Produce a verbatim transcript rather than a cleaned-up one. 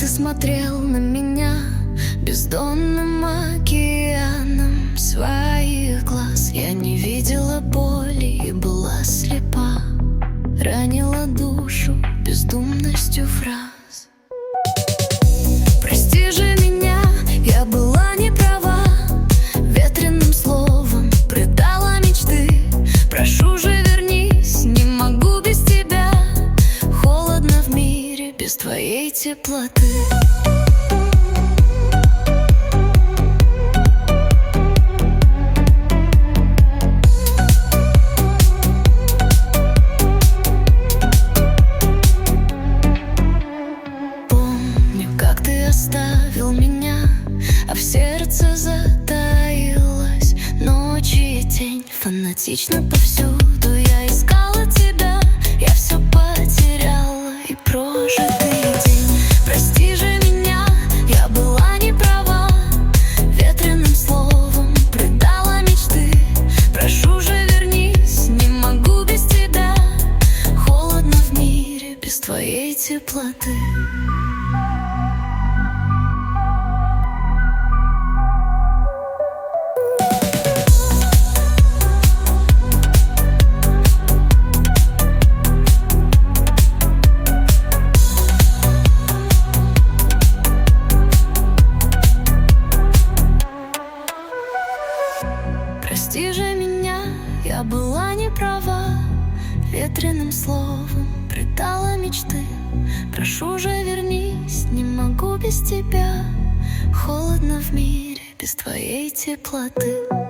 ты смотрел на меня бездонным океаном своих глаз. Я не видела боли и была слепа, ранила душу бездумностью фраз. Прости же меня, я была не права, ветреным словом предала мечты. Прошу же, вернись, не могу без тебя. Холодно в мире без твоей теплоты. Оставил меня, а в сердце затаилась ночь и тень. Фанатично повсюду я искала тебя, я все потеряла и прожитый день. Прости же меня, я была не права, ветреным словом предала мечты. Прошу же, вернись, не могу без тебя. Холодно в мире без твоей теплоты. Прости же меня, я была не права, ветреным словом предала мечты. Прошу же, вернись, не могу без тебя. Холодно в мире без твоей теплоты.